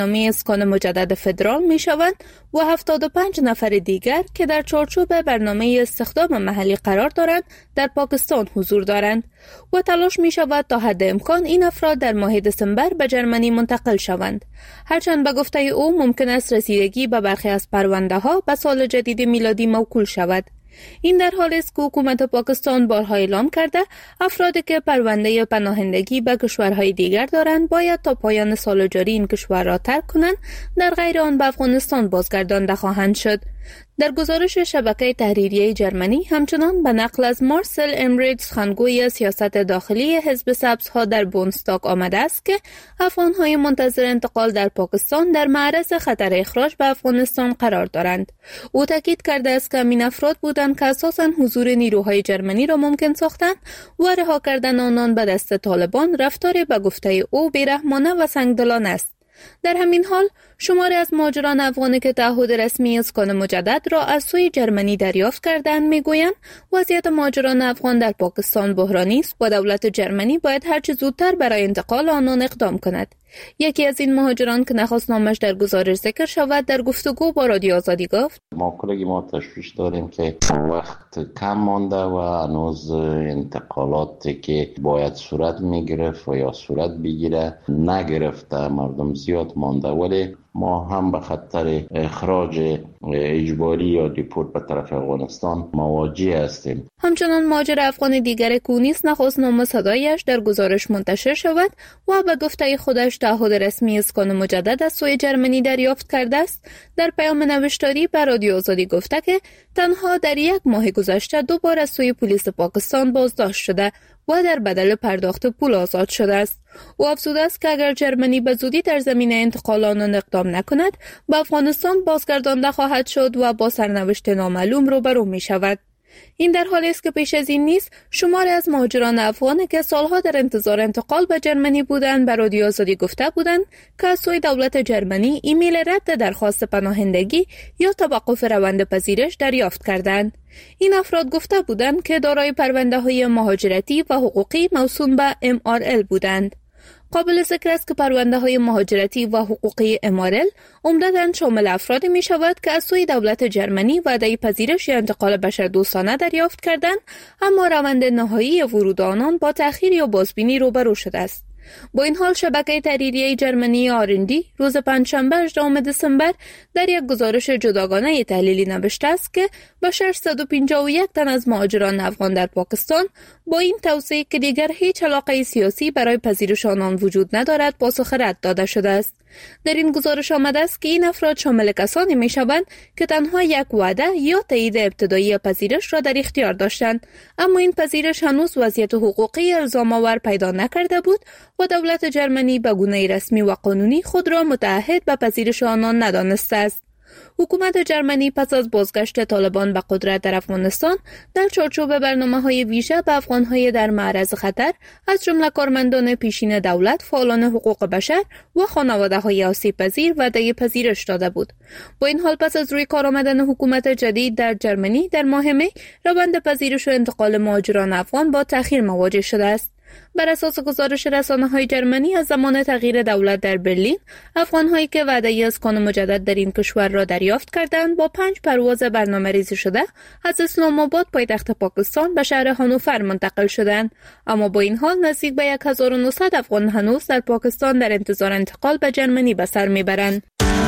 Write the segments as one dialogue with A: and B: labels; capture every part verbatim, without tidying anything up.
A: برنامه اسکان مجدد فدرال می شوند و هفتاد و پنج نفر دیگر که در چارچوب برنامه استخدام محلی قرار دارند در پاکستان حضور دارند و تلاش می شود تا حد امکان این افراد در ماه دسامبر به جرمنی منتقل شوند. هرچند به گفته او ممکن است رسیدگی به برخی از پرونده ها به سال جدید میلادی موکول شود. این در حالی است که حکومت پاکستان بارها اعلام کرده افرادی که پرونده پناهندگی به کشورهای دیگر دارند باید تا پایان سال جاری این کشور را ترک کنند، در غیر آن به افغانستان بازگردانده خواهند شد. در گزارش شبکه تحریریه جرمنی همچنان به نقل از مارسل امریت سخنگوی سیاست داخلی حزب سبزها در بوندستاگ آمده است که افغان‌های منتظر انتقال در پاکستان در معرض خطر اخراج به افغانستان قرار دارند. او تاکید کرده است که این افراد بودند که اساساً حضور نیروهای جرمنی را ممکن ساختند و رها کردن آنان به دست طالبان رفتاری به گفته او بی‌رحمانه و سنگدلانه است. در همین حال شماری از مهاجران افغانی که تعهد رسمی اسکان مجدد را از سوی جرمنی دریافت کردند میگویند وضعیت مهاجران افغان در پاکستان بحرانی است و دولت جرمنی باید هرچه زودتر برای انتقال آنان اقدام کند. یکی از این مهاجران که نخواست نامش در گزارش ذکر شود در گفتگو با رادیو آزادی گفت:
B: ما کلگی ما تشویش داریم که وقت کم مانده و هنوز انتقالاتی که باید صورت میگرفت و یا صورت بگیره نگرفته، مردم زیاد مانده، ولی ما هم به خطر اخراج اجباری یا دیپورت به طرف افغانستان مواجه هستیم.
A: همچنان مهاجر افغان دیگر کونیس نخواست نام صدایش در گزارش منتشر شود و به گفته خودش تعهد رسمی اسکان مجدد از سوی جرمنی دریافت کرده است. در پیام نوشتاری به رادیو آزادی گفته که تنها در یک ماه گذشته دو بار از سوی پلیس پاکستان بازداشت شده و در بدل پرداخت پول آزاد شده است. او افزوده است که اگر جرمنی به زودی در زمینه انتقال آنان اقدام نکند به افغانستان بازگردانده خواهد شد و با سرنوشت نامعلوم روبرو می شود. این در حالی است که پیش از این نیز شماری از مهاجران افغان که سالها در انتظار انتقال به جرمنی بودند به رادیو آزادی گفته بودند که از سوی دولت جرمنی ایمیل رد درخواست پناهندگی یا توقف روند پذیرش دریافت کردند. این افراد گفته بودند که دارای پرونده‌های مهاجرتی و حقوقی موسوم به ام آر ال بودند. قابل ذکر است که پرونده‌های مهاجرتی و حقوقی ام آر ال عمدتاً شامل افرادی می شود که از سوی دولت جرمنی وعده پذیرش یا انتقال بشردوستانه دریافت کردند، اما روند نهایی ورود آنان با تأخیر یا بازبینی روبرو شده است. با این حال شبکه تحریریه جرمنی آرندی روز پنجشنبه هجدهم دسامبر در یک گزارش جداگانه تحلیلی نوشته است که به ششصد و پنجاه و یک تن از مهاجران افغان در پاکستان با این توصیه که دیگر هیچ علاقه سیاسی برای پذیرش آنان وجود ندارد پاسخ رد داده شده است. در این گزارش آمده است که این افراد شامل کسانی می شوند که تنها یک وعده یا تایید ابتدایی پذیرش را در اختیار داشتند، اما این پذیرش هنوز وضعیت حقوقی الزام‌آور پیدا نکرده بود و دولت جرمنی به گونه رسمی و قانونی خود را متعهد به پذیرش آنان ندانسته است. حکومت جرمنی پس از بازگشت طالبان به قدرت در افغانستان در چارچوب برنامه‌های ویژه به افغان‌های در معرض خطر از جمله کارمندان پیشین دولت، فعالان حقوق بشر و خانواده‌های آسیب‌پذیر وعده پذیرش داده بود. با این حال پس از روی کار آمدن حکومت جدید در جرمنی در ماه می روند پذیرش و انتقال مهاجران افغان با تأخیر مواجه شده است. بر اساس گزارش رسانه‌های جرمنی از زمان تغییر دولت در برلین، افغان‌هایی که وعده اسکان مجدد در این کشور را دریافت کردند با پنج پرواز برنامه‌ریزی شده از اسلام آباد پایتخت پاکستان به شهر هانوفر منتقل شدند، اما با این حال نزدیک به هزار و نهصد افغان هنوز در پاکستان در انتظار انتقال به جرمنی به سر میبرند.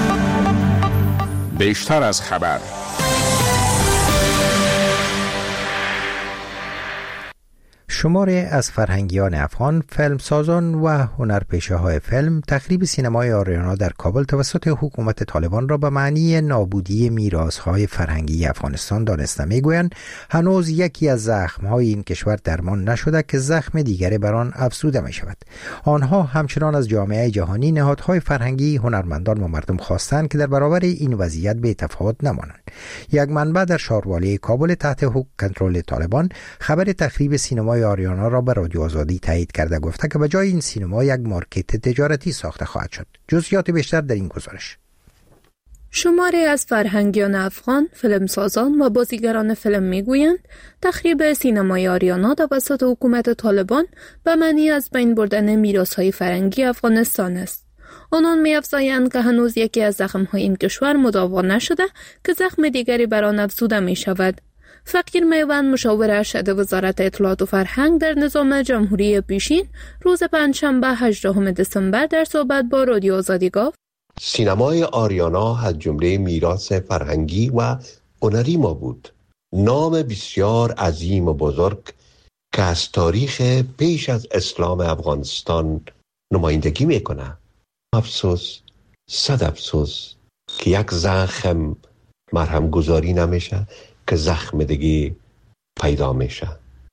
C: بیشتر از خبر.
D: شماری از فرهنگیان افغان، فیلمسازان و هنرپیشه های فیلم تخریب سینمای آریانا در کابل توسط حکومت طالبان را به معنی نابودی میراث‌های فرهنگی افغانستان دانسته. میگویند هنوز یکی از زخم‌های این کشور درمان نشده که زخم دیگری بر آن افزوده می شود. آنها همچنان از جامعه جهانی، نهادهای فرهنگی، هنرمندان و مردم خواستند که در برابر این وضعیت بی تفاوت نمانند. یک منبع در شهروالی کابل تحت کنترل طالبان خبر تخریب سینمای آریانا را به رادیو آزادی تایید کرده، گفته که به جای این سینما یک مارکت تجارتی ساخته خواهد شد. جزئیات بیشتر در این گزارش.
A: شماری از فرهنگیان افغان، فیلمسازان و بازیگران فیلم میگویند تخریب سینمای آریانا توسط حکومت طالبان به معنی از بین بردن میراث‌های فرهنگی افغانستان است. آنان می‌افزایند که هنوز یکی از زخم‌های این کشور مداوا نشده که زخم دیگری بر آن افزوده می‌شود. فقیر میوند، مشاور ارشد وزارت اطلاعات و فرهنگ در نظام جمهوری پیشین، روز پنجشنبه هجدهم دسامبر در صحبت با رادیو آزادی گفت:
C: سینمای آریانا از جمله میراث فرهنگی و هنری ما بود. نام بسیار عظیم و بزرگ که از تاریخ پیش از اسلام افغانستان نمایندگی میکنه. افسوس، صد افسوس که یک زخم مرهم گذاری نمیشه که زخم دیگه پیدا میشه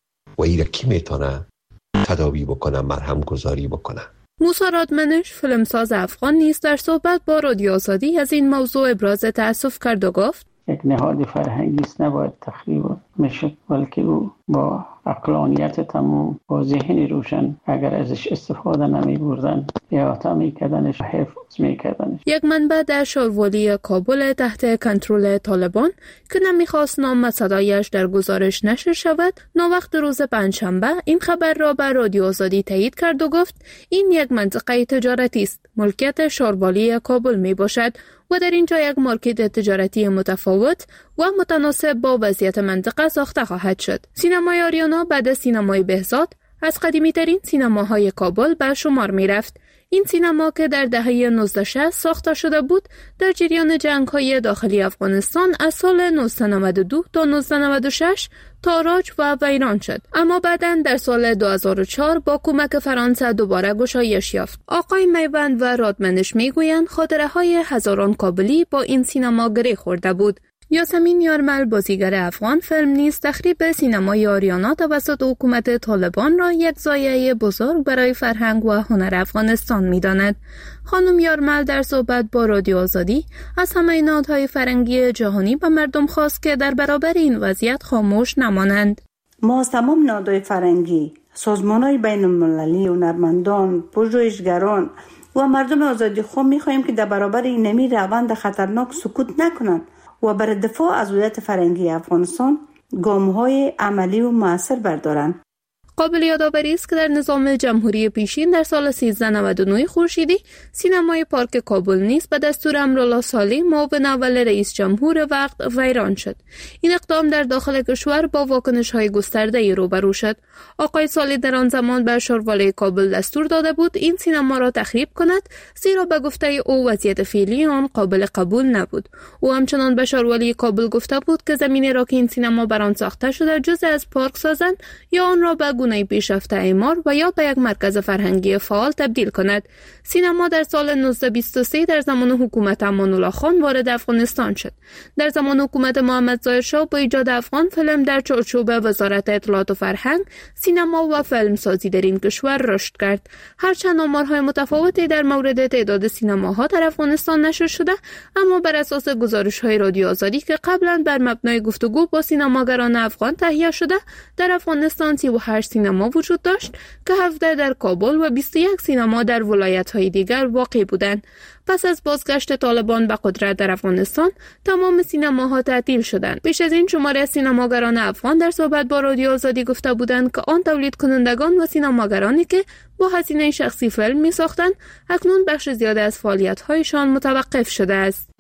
C: و ایره کی میتونه تداوی بکنه، مرهم گذاری بکنه.
A: موسی رادمنش، فیلمساز افغان نیز در صحبت با رادیو آزادی از این موضوع ابراز تأسف کرد و گفت:
E: یک نهاد فرهنگی است، نباید تخریب میشد، بلکه او با عقلانیت تمام، با ذهن روشن، اگر ازش استفاده نمی بردن احاطه میکردنش، حفظ میکردنش.
A: یک منبع در شاروالی کابل تحت کنترل طالبان که نمیخواست نام و صدایش در گزارش نشر شود، ناوقت روز پنجشنبه این خبر را بر رادیو آزادی تایید کرد و گفت این یک منطقه تجارتی است، ملکیت شاروالی کابل می باشد و در اینجا یک مارکت تجارتی متفاوت و متناسب با وضعیت منطقه ساخته خواهد شد. سینمای آریانا بعد از سینمای بهزاد از قدیمی ترین سینماهای کابل به شمار می رفت. این سینما که در دهه نوزده شصت ساخته شده بود، در جریان جنگ‌های داخلی افغانستان از سال نوزده نود و دو تا نوزده نود و شش تاراج و ویران شد، اما بعداً در سال دو هزار و چهار با کمک فرانسه دوباره گشایش یافت. آقای میوند و رادمنش میگویند خاطره‌های هزاران کابلی با این سینما گره خورده بود. یاسمین یارمل، بازیگر افغان فیلم، نیز تخریب سینمای آریانا توسط حکومت طالبان را یک ضایعه بزرگ برای فرهنگ و هنر افغانستان می‌داند. خانم یارمل در صحبت با رادیو آزادی از همه نهادهای فرهنگی جهانی به مردم خواست که در برابر این وضعیت خاموش نمانند.
F: ما از تمام نهادهای فرهنگی، سازمان‌های بین‌المللی، هنرمندان، پژوهشگران و مردم آزادی خو می‌خواهیم که در برابر این نمی روند خطرناک سکوت نکنند و برای دفاع از هویت فرهنگی افغانستان گام‌های عملی و مؤثر بردارند.
A: قابل یادآوری است که در نظام جمهوری پیشین در سال سیزده نود و نه خورشیدی سینمای پارک کابل نیز به دستور امرالله صالح، معاون اول رئیس جمهور وقت، ویران شد. این اقدام در داخل کشور با واکنش‌های گسترده‌ای روبرو شد. آقای صالح در آن زمان به شاروالی کابل دستور داده بود این سینما را تخریب کند، زیرا به گفته او وضعیت فعلی آن قابل قبول نبود. او همچنان به شاروالی کابل گفته بود که زمینی را که این سینما بر آن ساخته شده جزء از پارک سازند یا آن را به گونه پیشرفته اعمار و یا به یک مرکز فرهنگی فعال تبدیل کند. سینما در سال نوزده بیست و سه در زمان حکومت امان الله خان وارد افغانستان شد. در زمان حکومت محمد ظاهر شاه با ایجاد افغان فیلم در چارچوب وزارت اطلاعات و فرهنگ، سینما و فیلم سازی در این کشور رشد کرد. هرچند آمارهای متفاوتی در مورد تعداد سینماها در افغانستان نشر شده، اما بر اساس گزارش‌های رادیو آزادی که قبلا بر مبنای گفتگو با سینماگران افغان تهیه شده، در افغانستان سی و هشت سینما وجود داشت که هفده در کابل و بیست و یک سینما در ولایت‌های دیگر واقع بودند. پس از بازگشت طالبان به قدرت در افغانستان، تمام سینماها تعطیل شدند. پیش از این شماری از سینماگران افغان در صحبت با رادیو آزادی گفته بودند که آن تولید کنندگان و سینماگرانی که با هزینه شخصی فیلم می‌ساختند، اکنون بخش زیاده از فعالیت‌هایشان متوقف شده است.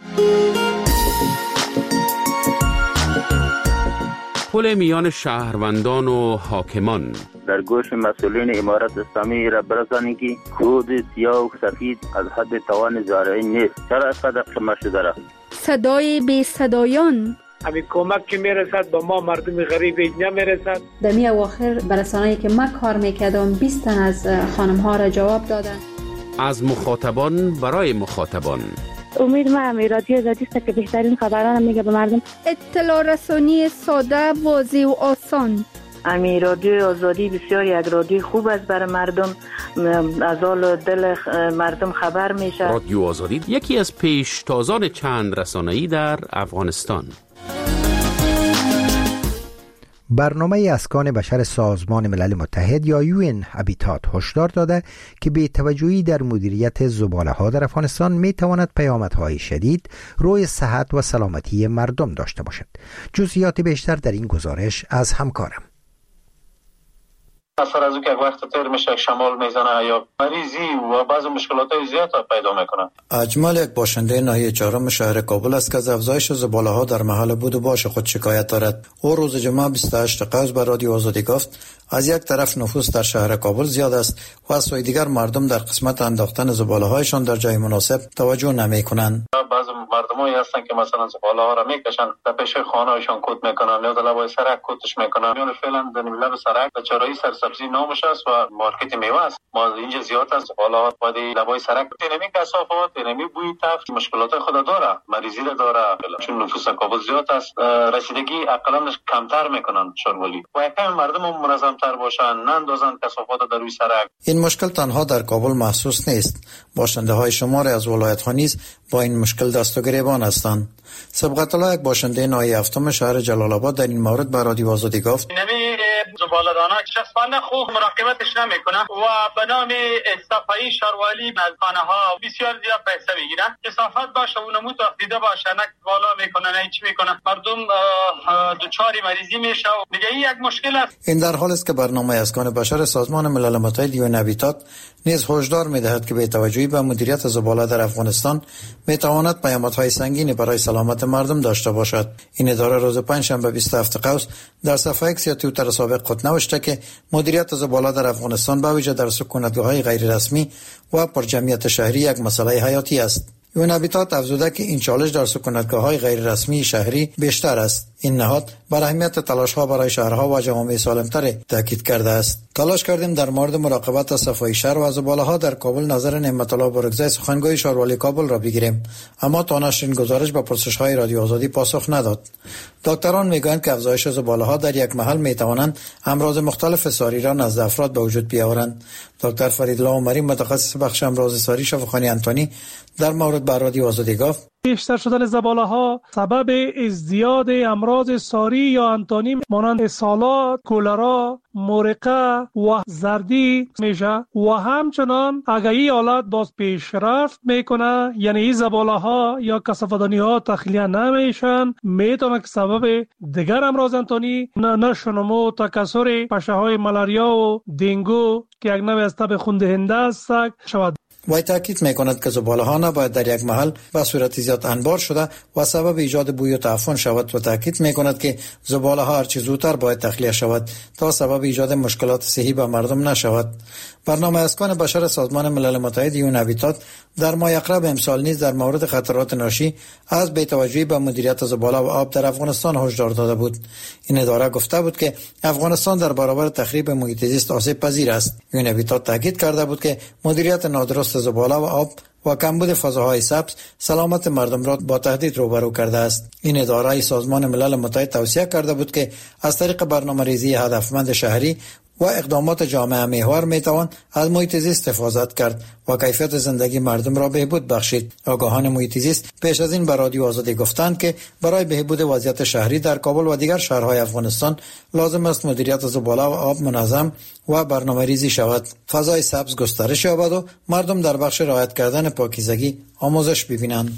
G: پل میان شهروندان و حاکمان.
H: در گوش مسئولین امارت اسلامی را برسانید که کود سیاه و سفید از حد توان زارعی نیست. چرا اینقدر شما شده را؟
I: صدای بی صدایان.
J: همین کمک که میرسد با ما مردم غریب نمیرسد.
I: در می اواخر برسانه‌ای که من کار میکردم بیست تن از خانم ها را جواب دادن.
G: از مخاطبان برای مخاطبان.
K: امید ما رادیو آزادی است که بهترین خبران میگه به مردم.
I: اطلاع رسانی ساده، واضح و آسان.
L: امی رادیو آزادی بسیار یک رادیو خوب است برای مردم، از حال دل مردم خبر میشه.
G: رادیو آزادی یکی از پیشتازان چند رسانه‌ای در افغانستان.
D: برنامه اسکان بشر سازمان ملل متحد یا یو ان هابیتات هشدار داده که بی‌توجهی در مدیریت زباله‌ها در افغانستان می‌تواند پیامدهای شدید روی صحت و سلامتی مردم داشته باشد. جزئیات بیشتر در این گزارش از همکارم.
M: اثر از او که وقت تیر میشه شمال میزنه یا مریضی و بعض مشکلات زیاد پیدا میکنه.
N: اجمل یک باشنده ناحیه چهارم شهر کابل است که از افزایش زباله ها در محل بود و باش خود شکایت دارد. او روز جمعه بیست و هشت قوس به رادیو آزادی گفت از یک طرف نفوس در شهر کابل زیاد است و از سوی دیگر مردم در قسمت انداختن زباله هایشان در جای مناسب توجه نمی کنند.
M: بعض مردمایی هستن که مثلا زباله ها را میکشن در پیش خانه هایشان کود میکنن یا در لبای سرک کودش میکنن یا فعلا در لب سرک به چرایی سرسبزی نامش است و مارکت میوه است. ما اینجا زیاد است زباله ها بعد لبای سرک تنمی کثافات تنمی بوی تفت مشکلات خود داره، مریضی داره، چون نفوس کابل زیاد است رسیدگی اقلا کمتر میکنن شورولی و یکم مردم منظم تر باشن نندازن کثافات در روی سرک.
N: این مشکل تنها در کابل محسوس نیست. باشنده های شماری از ولایت ها نیز با این مشکل دست و گریبان هستند. سبقت الله یک باشنده ناحیه هفتم شهر جلال آباد در این مورد به رادیو آزادی گفت
O: نمی زباله دانا شخصانه خوب مراقبتش نمیکنه و به نام صفایی شاروالی از خانه ها بسیار زیاد پیسه میگیرن. کثافت باشه و نمو تخدیده باشه نه بالا میکنه نه چی میکنه مردم دچار مریضی میشه و دیگه این یک مشکل است.
N: این در حالی است که برنامه اسکان بشر سازمان ملل متحد یون هابیتات نیز هشدار می‌دهد که به توجهی به مدیریت زباله در افغانستان میتواند پیامدهای سنگینی برای سلامت مردم داشته باشد. این اداره روز پنجشنبه بیست و هفت قوس در صفحه اکس توییتر سابق خود نوشته که مدیریت زباله در افغانستان به ویژه در سکونتگاه‌های غیر رسمی و پرجمعیت شهری یک مسئله حیاتی است. یون هابیتات افزوده که این چالش در سکونتگاه‌های غیر رسمی شهری بیشتر است. این نهاد بر اهمیت تلاش‌ها برای شهرها و جوامع سالم‌تر تاکید کرده است. تلاش کردیم در مورد مراقبت از صفای شهر و زباله‌ها در کابل نظر نعمت الله برگزای سخنگوی شاروالی کابل را بگیریم، اما تا نشرین گزارش به پرسش‌های رادیو آزادی پاسخ نداد. دکتران میگویند که افزایش زباله‌ها در یک محل میتوانند امراض مختلف ساری را نزد افراد به وجود بیاورند. دکتر فریدالله عمری متخصص بخش امراض ساری شفاخانه انتونی در مورد به رادیو آزادی گفت
P: بیشتر شدن زباله ها سبب ازدیاد امراض ساری یا انتانی مانند اسهالات، کولرا، مرقه و زردی میشه و همچنان اگر این حالت باز پیشرفت میکنه یعنی این زباله ها یا کثافتدانی ها تخلیه نمیشن میتونه که سبب دیگر امراض انتانی نشو نمو تکثر پشه های ملاریا و دینگو که یک نوع از تب خون دهنده است شود.
N: وی تاکید میکند که زباله ها نباید در یک محل به صورت زیاد انبار شده و سبب ایجاد بوی و تعفن شود و تاکید میکند که زباله ها هرچه زودتر باید تخلیه شود تا سبب ایجاد مشکلات صحی به مردم نشود. برنامه اسکان بشر سازمان ملل متحد یون هابیتات در ماه اقرب امسال نیز در مورد خطرات ناشی از بی‌توجهی به مدیریت زباله و آب در افغانستان هشدار داده بود. این اداره گفته بود که افغانستان در برابر تخریب محیط زیست آسیب پذیر است. یون هابیتات تاکید کرده بود که مدیریت نادرست زباله و آب و کمبود فضاهای سبز سلامت مردم را با تهدید روبرو کرده است. این اداره سازمان ملل متحد توصیه کرده بود که از طریق برنامه‌ریزی هدفمند شهری و اقدامات جامعه محور میتوان از محیط زیست حفاظت کرد و کیفیت زندگی مردم را بهبود بخشید. آگاهان محیط زیست پیش از این به رادیو آزادی گفتند که برای بهبود وضعیت شهری در کابل و دیگر شهرهای افغانستان لازم است مدیریت زباله و آب منظم و برنامه‌ریزی شود، فضای سبز گسترش یابد و مردم در بخش رعایت کردن پاکیزگی آموزش ببینند.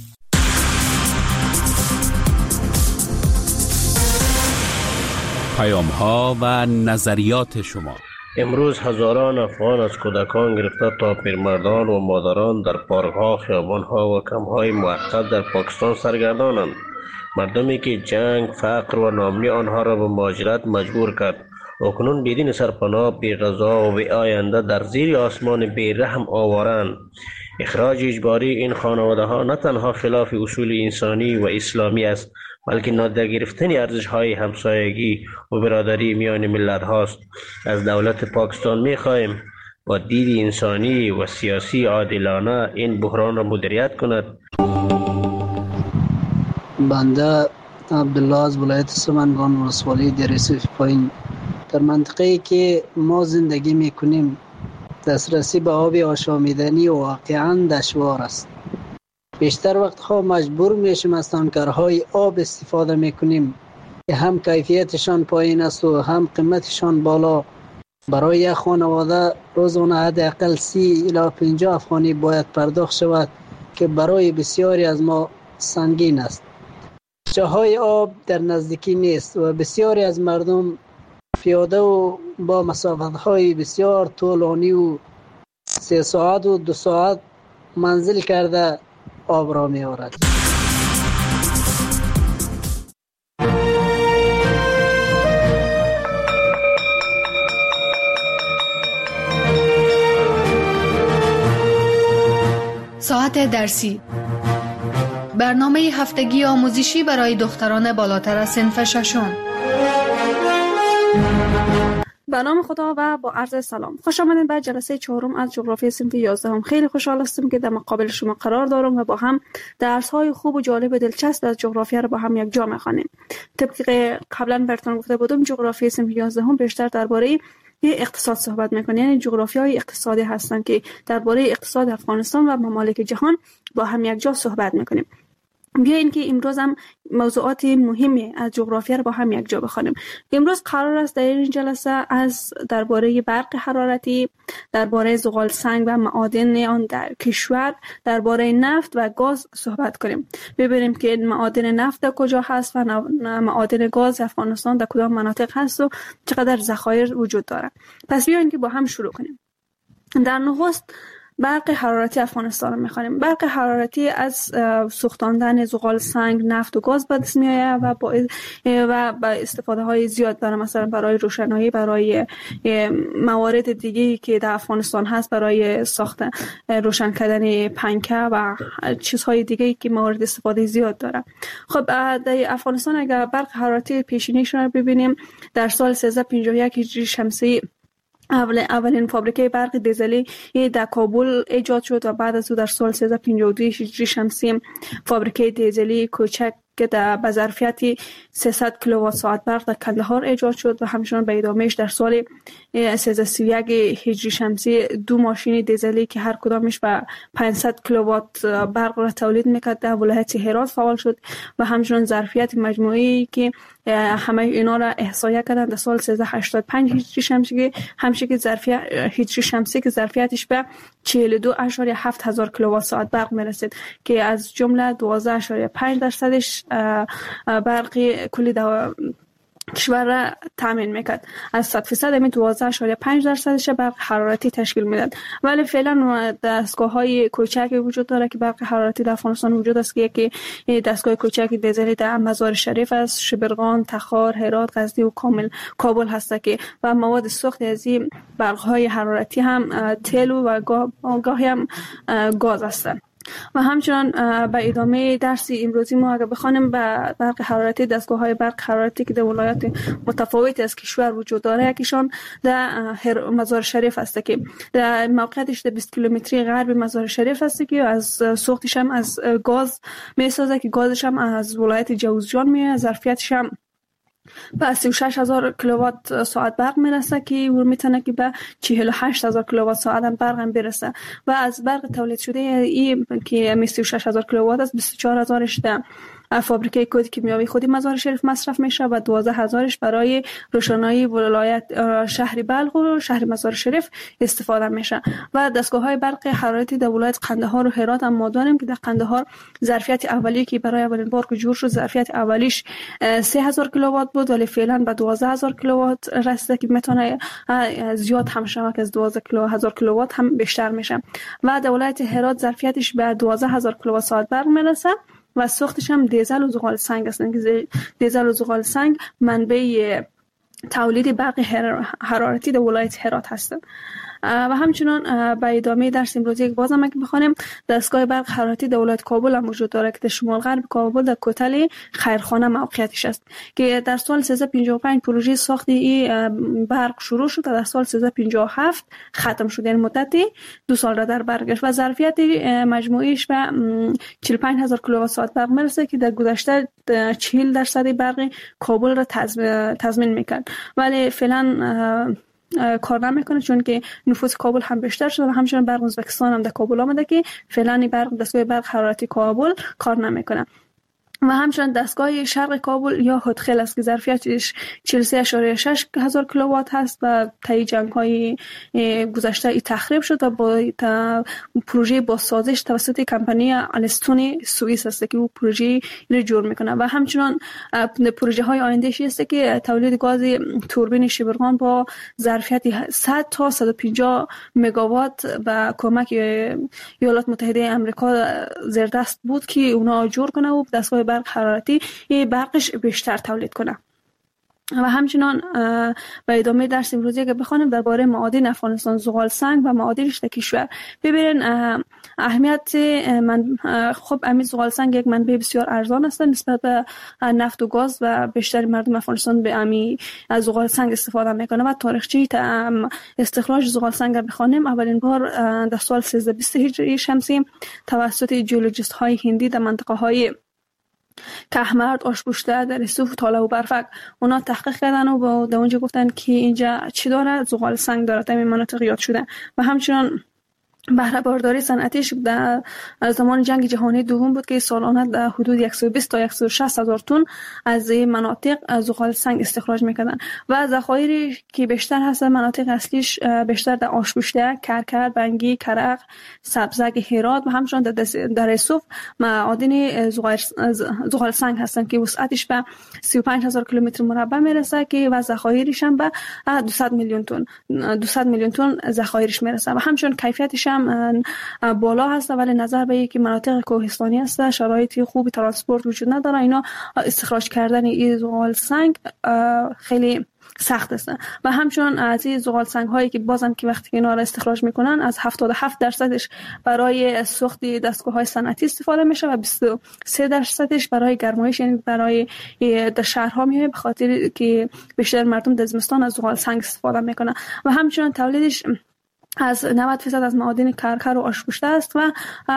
G: پیام ها و نظریات شما.
Q: امروز هزاران افغان از کودکان گرفته تا پیرمردان و مادران در پارک‌ها، خیابان‌ها و کمپ‌های موقت در پاکستان سرگردانند. مردمی که جنگ، فقر و ناامنی آنها را به مهاجرت مجبور کرد. اکنون بدین سرپناه، بی غذا و بی آینده در زیر آسمان بی رحم آوارند. اخراج اجباری این خانواده ها نه تنها خلاف اصول انسانی و اسلامی است، بلکه نادیده گرفتن ارزش‌های همسایگی و برادری میان ملت هاست. از دولت پاکستان می‌خواهیم با دید انسانی و سیاسی عادلانه این بحران را مدیریت کند.
R: بنده عبدالله از ولایت سمنگان ولسوالی دریسف پایین، در منطقه‌ای که ما زندگی می‌کنیم دسترسی به آب آشامیدنی واقعاً دشوار است. بیشتر وقتها مجبور میشیم از تانکرهای آب استفاده میکنیم که هم کیفیتشان پایین است و هم قیمتشان بالا. برای یک خانواده روزانه حداقل سی الی پنجاه افغانی باید پرداخت شود که برای بسیاری از ما سنگین است. جاهای آب در نزدیکی نیست و بسیاری از مردم پیاده و با مسافت های بسیار طولانی و سه ساعت و دو ساعت منزل کرده آب را می آورد.
S: ساعت درسی، برنامه هفتگی آموزشی برای دختران بالاتر از صنف ششم.
T: به نام خدا و با عرض سلام، خوش آمدید به جلسه چهارم از جغرافی صنف یازدهم. خیلی خوشحال هستم که در مقابل شما قرار دارم و با هم درس های خوب و جالب و دلچسب از جغرافیا را با هم یک جا می‌خوانیم. طبق قبلا براتون گفته بودم جغرافی صنف یازدهم بیشتر درباره اقتصاد صحبت میکنه، یعنی جغرافیای اقتصادی هستن که درباره اقتصاد افغانستان و ممالک جهان با هم یک جا صحبت میکنیم. بیاین که امروز هم موضوعات مهمی از جغرافیا رو با هم یک جا بخوانیم. امروز قرار است در این جلسه از درباره برق حرارتی، درباره زغال سنگ و معادن آن در کشور، درباره نفت و گاز صحبت کنیم. ببینیم که معادن نفت در کجا هست و معادن گاز افغانستان در کدام مناطق هست و چقدر ذخایر وجود داره. پس بیاین که با هم شروع کنیم. در نخست برق حرارتی افغانستان رو می‌خوانیم. برق حرارتی از سوختاندن زغال سنگ، نفت و گاز به دست می‌آید و با و با استفاده های زیاد داره، مثلا برای روشنایی، برای موارد دیگه‌ای که در افغانستان هست، برای ساخت روشن کردن پنکه و چیزهای دیگه‌ای که موارد استفاده زیاد داره. خب در افغانستان اگر برق حرارتی پیشینیش رو ببینیم، در سال سیزده پنجاه و یک هجری شمسی اول اولین فابریکه برق دیزلی در کابل ایجاد شد و بعد از او در سال سیزده پنجاه و دو هجری شمسی فابریکه دیزلی کوچک که در به ظرفیت سیصد کیلووات ساعت برق در کندهار ایجاد شد و همچنان به ادامهش در سال سیزده سی و یک هجری شمسی دو ماشین دیزلی که هر کدامش به پانصد کیلووات برق را تولید میکرد در ولایت هرات فعال شد و همچنان ظرفیت مجموعی که همه اینا را احصایه کردن در سال سیزده هشتاد و پنج هجری شمسی همشه که ظرفیت هجری شمسی که ظرفیتش به چهل و دو اشاری هفت هزار کیلووات ساعت برق میرسید که از جمله دوازده اشاری پنج درصدش برقی کلی کشور را تامین میکرد. از صد درصد همین دوازده اشاری پنج درصدش برق حرارتی تشکیل میداد. ولی فعلا دستگاه‌های کوچکی وجود داره که برق حرارتی در افغانستان وجود است که یکی دستگاه کوچکی دیزلی در مزار شریف است، شبرغان، تخار، هرات، غزنی و کامل کابل هست که و مواد سوخت از این برق‌های حرارتی هم تیل و گاهی هم گاز هستند. و همچنان به ادامه درسی امروزی ما اگر بخوانیم به برق حرارتی، دستگاه‌های برق حرارتی که در ولایات متفاوت از کشور وجود داره، یکیشان در مزار شریف است که در موقعیتش در بیست کیلومتری غرب مزار شریف است که از سوختش هم از گاز میسازه که گازش هم از ولایت جوزجان میاد، ظرفیتش هم به سی و شش هزار کیلووات ساعت برق میرسه که ور میتونه که به چهل و هشت هزار کیلووات ساعت هم برق هم برسه و از برق تولید شده این که سی و شش هزار کیلووات است بیست و چهار هزارش در فابریکه کود کیمیاوی خودی مزار شریف مصرف میشه و دوازده هزارش برای روشنایی ولایت شهر بلخ و شهر مزار شریف استفاده میشه. و دستگاه‌های برق حرارتی در ولایت قندهار و هرات هم ما داریم که در قندهار ظرفیت اولیه که برای اولین بار که جور شد ظرفیت اولیش سه هزار کیلووات بود ولی فعلا به دوازده هزار کیلووات رسیده که میتونه زیاد هم شود که از دوازده هزار کیلووات هم بیشتر میشه. و در ولایت هرات ظرفیتش به دوازده هزار کیلووات ساعت برق میرسه و سوختش هم دیزل و زغال سنگ هستن که دیزل و زغال سنگ منبع تولید برق حرارتی در ولایت هرات هستند. و همچنان به ادامه درس امروزی یک بازم اگه بخوانیم دستگاه برق حرارتی در ولایت کابل هم وجود داره که در شمال غرب کابل در کوتل خیرخانه موقعیتش است که در سال سیزده پنجاه و پنج پروژه ساخت این برق شروع شد و در سال سیزده پنجاه و هفت ختم شد، یعنی مدت دو سال را در بر گرفت و ظرفیت مجموعیش به چهل و پنج هزار کیلووات ساعت برق میرسه که در گذشته چهل درصد برق کابل را تضمین میکرد ولی فعلا کار نمیکنه چون که نفوذ کابل هم بیشتر شده و همچنین برق ازبکستان هم در کابل آمده که فعلا برق دستگاه برق حرارتی کابل کار نمیکنه. و همچنین دستگاه شرق کابل یا هودخیل است که ظرفیتش چهل و سه ممیز شش هزار کیلووات هست و طی جنگ‌های گذشته ای تخریب شد و با پروژه بازسازیش توسط کمپانی آلستون سوئیس است که او پروژه رو جور میکنه و همچنین پروژه های آینده‌اش است که تولید گاز توربین شبرغان با ظرفیت صد تا صد و پنجاه مگاوات و کمک ایالات متحده آمریکا زیر دست بود که اونا جور کنه و دستگاه برق حرارتی برقش بیشتر تولید کنه. و همچنان به ادامه درس امروزی که بخوانیم درباره معادن افغانستان، زغال سنگ و معادنش در کشور. ببینید اهمیت من خب امید زغال سنگ یک منبع بسیار ارزان است نسبت به نفت و گاز و بیشتر مردم افغانستان به امی از زغال سنگ استفاده میکنه و تاریخچه استخراج زغال سنگ را بخوانیم. اولین بار در سال سیزده بیست هجری شمسی توسط جیولوژیست های هندی در منطقه های کهمرد، آشپوشته، در سوف، تاله و برفک اونا تحقیق کردن و در اونجا گفتن که اینجا چی داره؟ زغال سنگ داره. در این مناطق یاد شده و همچنان بهره برداری صنعتیش در زمان جنگ جهانی دوم بود که سالانه در حدود صد و بیست تا صد و شصت هزار تن از این مناطق زغال سنگ استخراج میکردن و ذخایر که بیشتر هست مناطق اصلیش بیشتر در آشپوشته، کرکر، بنگی، کرق، سبزک، هرات و همچنان در در سوف معادن زغال سنگ هستن که وسعتش به سی و پنج هزار کیلومتر مربع میرسه که و ذخایرش هم به دویست میلیون تن دویست میلیون تن ذخایرش میرسه و همچنان کیفیتش هم بالا هست ولی نظر به اینکه مناطق کوهستانی هست شرایط خوبی ترانسپورت وجود نداره اینا استخراج کردن این زغال سنگ خیلی سخت است و همچنان از این زغال سنگ هایی که بازم که وقتی اینا را استخراج میکنن از هفتاد و هفت درصدش برای سوخت دستگاه های صنعتی استفاده میشه و بیست و سه درصدش برای گرمایش یعنی برای در شهرها میاد به خاطر که بیشتر مردم در زمستان از زغال سنگ استفاده میکنن و همچنان تولیدش از نود درصد از معادن کرکر و آشپوشته است و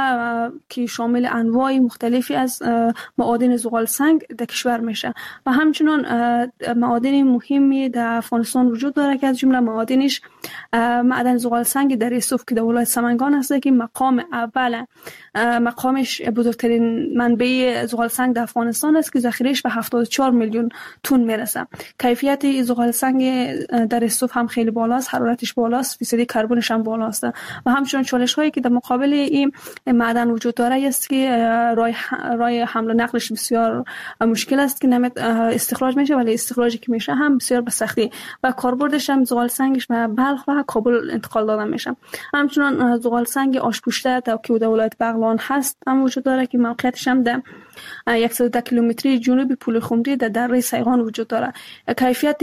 T: که شامل انواع مختلفی از معادن زغال سنگ در کشور میشه و همچنان معادن مهمی در افغانستان وجود داره که از جمله معادنش معدن زغال سنگ در سوف که در ولایت سمنگان است که مقام اول مقامش بزرگترین منبع زغال سنگ در افغانستان است که ذخیرهش به هفتاد و چهار میلیون تن میرسه. کیفیت زغال سنگ در سوف هم خیلی بالاست، حرارتش بالاست، فیصدی کربنش هم بالاست و همچنین چالش هایی که در مقابل این معدن وجود داره است که راه راه حمل و نقلش بسیار مشکل است که نمیت استخراج میشه ولی استخراجی که میشه هم بسیار به سختی و کاربردش هم زغال سنگش به بلخ و کابل انتقال داده میشه. همچنین زغال سنگ آشپوشته که در ولایت بغلان هست هم وجود داره که موقعیتش هم در صد و ده کیلومتری جنوب پول خمری در دره سیغان وجود داره. کیفیت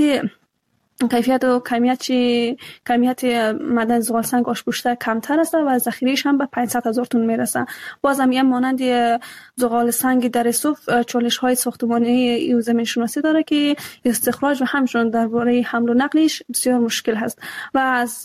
T: کیفیت و کمیت چی کمیت معدن زغال سنگ آشپوشته کمتر است و ذخیره‌اش هم به پانصد هزار تن میرسه. بازم یه مانند زغال سنگ در سوف چالش های ساختمانی و زمین شناسی داره که استخراج و همچنین درباره حمل و نقلش بسیار مشکل هست و از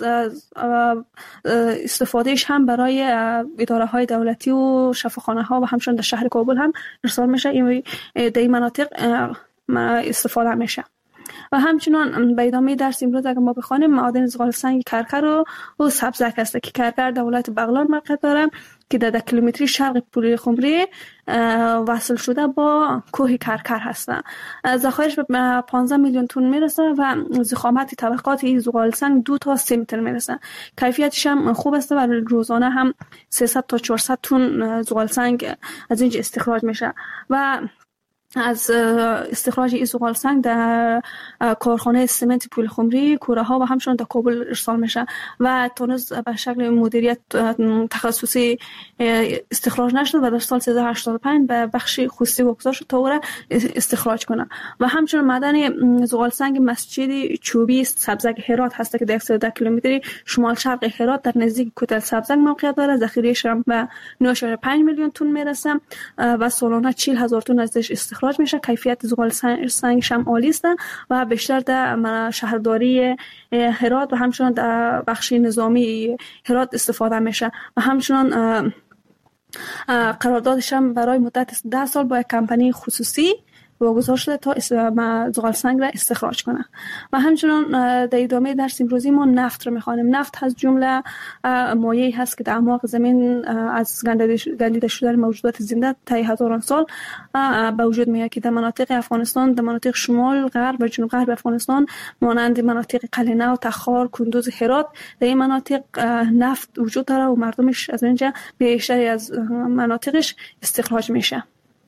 T: استفادهش هم برای اداره های دولتی و شفاخانه ها و همچنین در شهر کابل هم ارسال میشه. این در این مناطق استفاده میشه. و همچنان به ادامه درس امروز اگر ما بخوانیم معادن زغال سنگ کرکر و, و سبزک است که کرکر در ولایت بغلان موقعیت داره که در ده کیلومتری شرق پول خمری وصل شده با کوه کرکر هستند. ذخایرش به پانزده میلیون تن میرسه و ضخامت طبقات این زغال سنگ دو تا سه متر میرسه. کیفیتش هم خوب است و روزانه هم سیصد تا چهارصد تن زغال سنگ از اینجا استخراج میشه و از استخراج این زغال سنگ در کارخانه سمنت پول خمری، کوره ها و همچنین در کابل ارسال میشه و تونس به شکل مدیریت تخصصی استخراج نشد و در سال سیزده هشتاد و پنج به بخش خصوصی واگذار شد تا او را استخراج کنه. و همچنین معدن زغال سنگ مسجد چوبی سبزک هرات هست که در صد و ده کیلومتری شمال شرق هرات در نزدیک کوتل سبزک موقعیت داره. ذخیره‌اش هم به نه و پنج میلیون تن میرسه و سالانه چهل هزار تن ازش استخراج میشه. کیفیت زغال سنگش هم عالی است و بیشتر در شهرداری هرات و همچنین در بخش نظامی هرات استفاده میشه و همچنین قراردادش هم برای مدت ده سال با یک کمپانی خصوصی واگذار شده تا زغال سنگ را استخراج کنه. و همچنین در ادامه درس امروزی ما نفت رو میخوانیم. نفت از جمله مایعی هست که در اعماق زمین از گندیده شده موجودات زنده طی هزاران سال به وجود میاد که در مناطق افغانستان، در مناطق شمال، غرب و جنوب غرب افغانستان مانند مناطق قلینه و تخار، کندوز، هرات در این مناطق نفت وجود داره و مردمش از اینجا بیشتری از مناطقش استخراج میشه.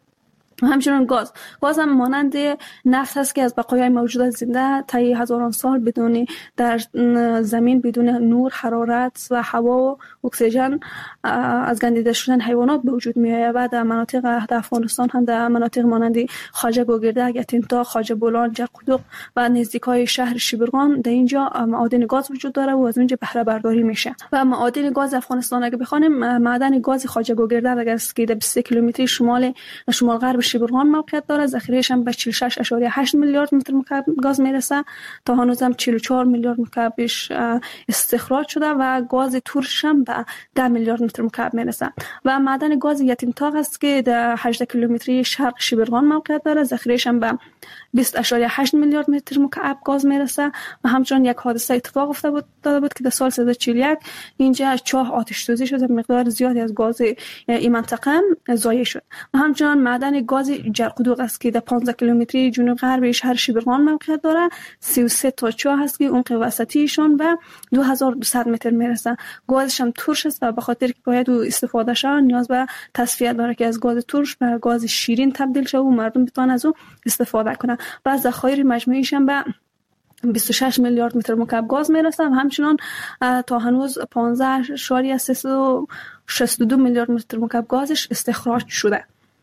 T: و همچنین گاز گاز هم مانند نفت هست که از بقایای موجودات زنده طی هزاران سال بدون در زمین بدون نور، حرارت و هوا و اکسیژن از گندیده شدن حیوانات به وجود میآید. و در مناطق در افغانستان هم در مناطق مانند خواجه گوگردک، یتیمتا، خواجه بولان، جقدوق و نزدیکای شهر شیبرغان در اینجا معادن گاز وجود داره و از اینجا بهره برداری میشه. و معادن گاز افغانستان اگه بخوانیم، معدن گاز خواجه گوگردک اگر که در بیست کیلومتری شمال شمال غرب شیبرغان موقعیت داره، ذخیره‌اش هم به چهل و شش ممیز هشت میلیارد متر مکعب گاز میرسه. تا هنوز هم چهل و چهار میلیارد مکعبش استخراج شده و گاز ترش هم به ده میلیارد متر مکعب میرسه. و معدن گاز یتیمتاق است که در هجده کیلومتری شرق شیبرغان موقعیت داره، ذخیره‌اش هم به بیست ممیز هشت میلیارد متر مکعب گاز میرسه. و همچنین یک حادثه اتفاق افتاده بود داده بود که در سال سیصد و چهل و یک اینجا چاه آتش سوزی شد، مقدار زیادی از گاز این منطقه ضایع شد. و همچنین معدن گاز جرقدوق است که در پانزده کیلومتری جنوب غرب شهر شیبرغان موقعیت داره، سی و سه تا چاه هست که عمق وسطیشون به دو هزار و دویست متر میرسه. گازش هم ترش است و به خاطر که باید استفاده شه نیاز به تصفیه داره که از گاز ترش به گاز شیرین تبدیل شه و مردم بتوان از او استفاده کنه. و ذخایر مجموعیش هم به بیست و شش میلیارد متر مکعب گاز میرسه. همچنین تا هنوز پانزده ممیز سیصد و شصت و دو میلیارد متر مکعب گازش استخراج شده.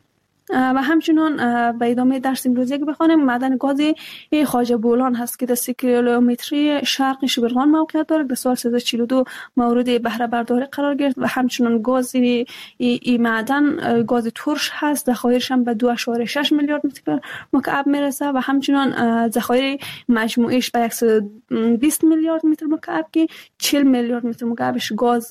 T: و همچنین به ادامه درس امروزی که بخوانیم، معدن گاز خواجه بولان هست که در سی کیلومتری شرق شیبرغان موقعیت داره. در سال سیصد و چهل و دو مورد بهره برداری قرار گرفت. و همچنین گاز این معدن گاز ترش هست، ذخایرش هم به دو ممیز شش میلیارد متر مکعب میرسه. و همچنین ذخایر مجموعیش به صد و بیست میلیارد متر مکعب که چهل میلیارد متر مکعبش گاز